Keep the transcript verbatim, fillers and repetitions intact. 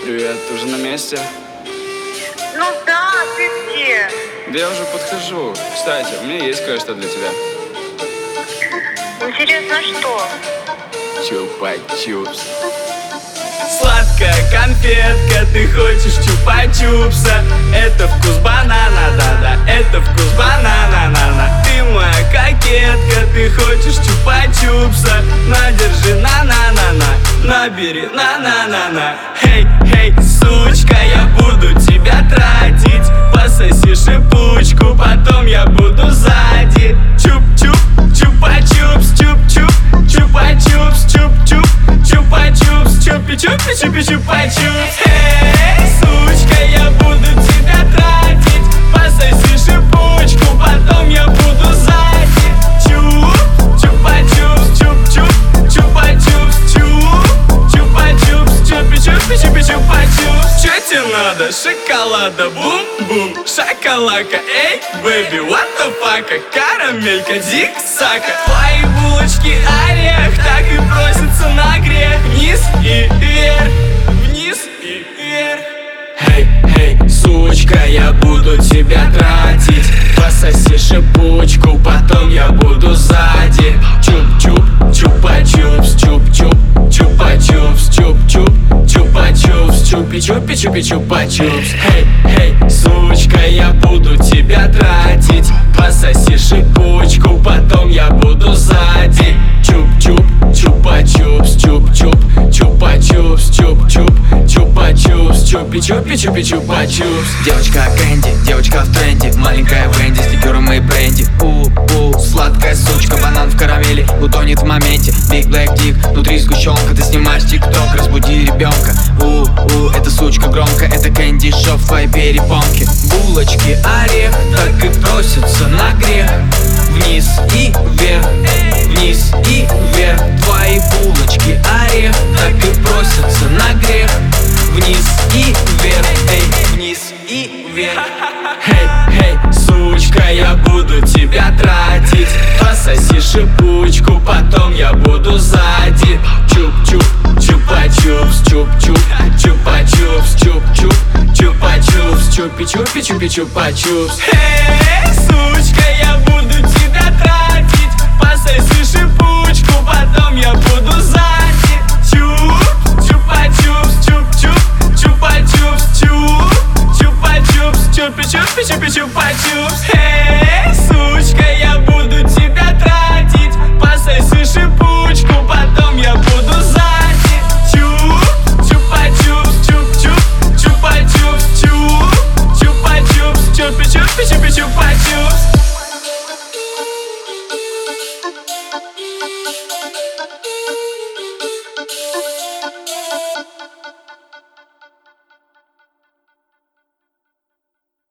Привет, ты уже на месте? Ну да, ты где? Да я уже подхожу. Кстати, у меня есть кое-что для тебя. Интересно, что? Чупа-чупс. Сладкая конфетка, ты хочешь чупа-чупса. Это вкус банана, да-да, это вкус банана, на-на. Ты моя кокетка, ты хочешь чупа-чупса. На, держи, на-на-на-на, набери, на-на-на-на. Хей, хей, сучка, я буду тебя тратить. Пососи шипучку, потом я буду сзади. Чуп-чуп, чупа-чупс, чуп-чуп, чупа-чупс, чуп-чуп, чупа-чупс, чупи-чупи, чупи-чупа-чупс. Эй, сучка, я буду тебя тратить. Пососи шипучку, потом я буду сзади. Чуп, чупа-чупс, чуп-чуп, чупа-чупс, чуп, чупа-чупс, чупи-чупи, чупи-чупа-чупс. Чё тебе надо? Шоколада, бум-бум, шоколадка, эй, бэби, what the fuck? Карамелька, дик-сака. Твои булочки орех так и просятся на грех. Вниз и вверх, вниз и вверх. Эй, эй, сучка, я буду тебя тратить. Пососи шипучку, потом я буду сзади. Чуп-чуп, чупа-чупс, чуп-чуп, чупа-чупс, чуп-чуп, чупа-чупс, чупи-чупи, чупи-чупа-чупс. Эй, эй, сучка, я буду тебя тратить. Пососи шипучку, потом я буду сзади. Чуп-чуп, чупа-чупс, чуп-чуп, чупа-чупс, чуп-чуп, чупа-чупс, чупи-чупи, чупи-чупа-чупс. Девочка Кэнди, девочка в тренде, маленькая Венди с ликером и бренди. У-у, сладкая сучка, банан в карамели, утонет в моменте. Big Black Dick, внутри сгущенка, ты снимаешь тик-ток, разбуди ребенка. У-у, эта сучка громко, это Кэнди Шоу в твоей перепонке. Булочки орех так и просятся на грех. Вниз и вверх, вниз и вверх. Твои булочки орех так и просятся на грех. Вниз и вверх, эй, вниз и вверх. Эй, эй, сучка, я буду тебя тратить. Пососи шипучку, потом я буду сзади. Чуп-чуп, чупа-чупс, чуп-чуп, чупа-чупс, чуп-чуп, чупа-чупс, чупи-чупи, чупи-чупа-чупс. Эй, сучка, я буду тебя тратить.